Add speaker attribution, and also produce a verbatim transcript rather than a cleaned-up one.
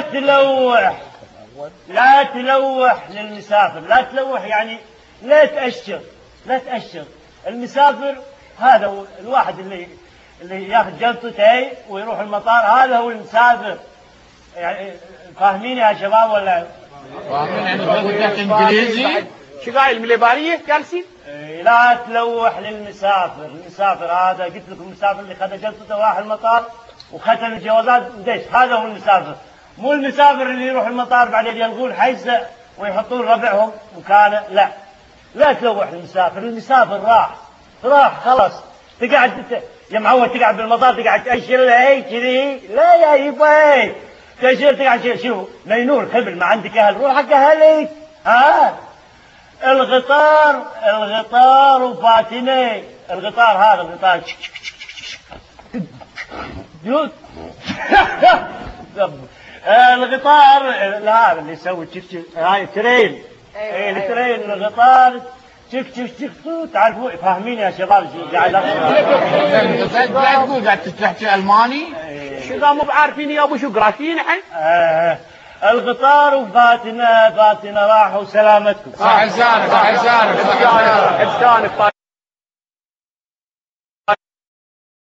Speaker 1: تلوح لا تلوح للمسافر، لا تلوح يعني لا تأشر، لا تأشر. المسافر هذا هو الواحد اللي اللي ياخذ جلطته ويروح المطار، هذا هو المسافر. يعني فاهمين يا شباب ولا؟
Speaker 2: فاهمين. يعني تقول تحت انجليزي
Speaker 3: شو قايل مليباريه جالسين؟
Speaker 1: لا تلوح للمسافر، المسافر هذا قلت لكم المسافر اللي خذ جلطته وراح المطار وختم الجوازات ودش، هذا هو المسافر. مو المسافر اللي يروح المطار بعدين يلغون حجزه ويحطون ربعهم مكانه، لا لا تلوح المسافر. المسافر راح راح خلاص. تقعد انت يا معود تقعد بالمطار تقعد تأشر له هي كذي، لا يا يبا تأشر تقعد شو مينور خبل ما عندك اهل، روح حق اهلك. ها الغطار الغطار وفاتنه، الغطار هذا الغطار الغطار هذا اللي يسوي هاي ترين، اي الترين الغطار شك شك شك. تعرفوا فاهمين يا شباب شو قاعد
Speaker 2: اقول؟ قاعد تحكي الماني؟
Speaker 3: شو ذا مو بعارفين يا ابو شو قراتين الحين؟
Speaker 1: آه الغطار وفاتنه، فاتنه راحوا سلامتكم.
Speaker 2: صح لسانك صح لسانك.